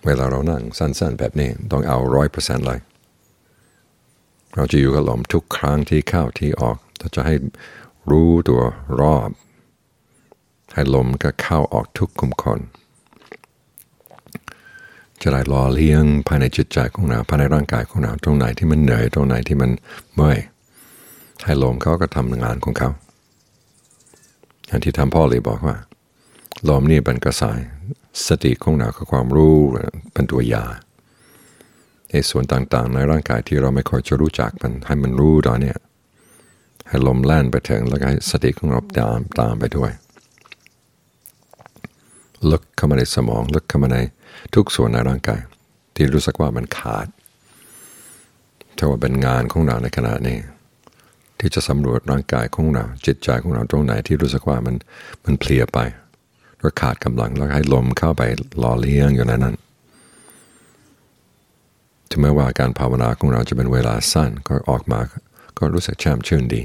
ลาเรานั่งสั้นๆแบบนี้ต้องเอา 100% เลยเราจะอยู่กับลมทุกครั้งที่เข้าที่ออกเราจะให้รู้ตัวรอบให้ลมก็เข้าออกทุกขุมขนจะได้รอเลี้ยงภายในจิตใจของเราภายในร่างกายของเราตรงไหนที่มันเหนื่อยตรงไหนที่มันเมื่อยให้ลมเขาก็ทำงานของเขาอย่างที่ท่านพ่อเลยบอกว่าลมนี่เป็นกระสายสติของเราคือความรู้เป็นตัวยาในส่วนต่างๆในร่างกายที่เราไม่ค่อยจะรู้จักมันให้มันรู้ตอนนี้ให้ลมแล่นไปถึงแล้วก็ให้สติของเราตามไปด้วยลึกเข้ามาในสมองลึกเข้ามาในทุกส่วนในร่างกายที่รู้สึกว่ามันขาดถ้าว่าเป็นงานของเราในขณะนี้ที่จะสำรวจร่างกายของเราจิตใจของเราตรงไหนที่รู้สึกว่ามันเพลียไปหรือขาดกำลังแล้วให้ลมเข้าไปหล่อเลี้ยงอยู่ในนั้นถึงแม้ว่าการภาวนาของเราจะเป็นเวลาสั้นก็ออกมาก็รู้สึกแช่มชื่นดี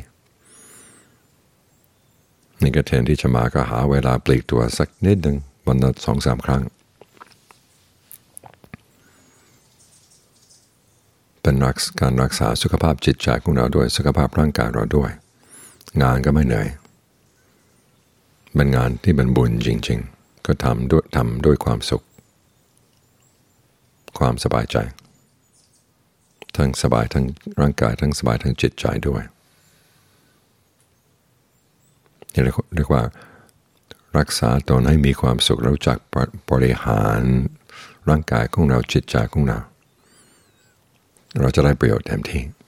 นี่ก็แทนที่จะมาก็หาเวลาปลีกตัวสักนิดหนึ่งวันละ 2-3 ครั้งเป็นการรักษาสุขภาพจิตใจของเราด้วยสุขภาพร่างกายเราด้วยงานก็ไม่เหนื่อยเป็นงานที่เป็นบุญจริงๆก็ทำด้วยความสุขความสบายใจทั้งสบายทั้งร่างกายทั้งสบายทั้งจิตใจด้วยนี่เรียกว่ารักษาตนให้มีความสุขรู้จักบริหารร่างกายของเราจิตใจของเราจะได้ประโยชน์เต็มที่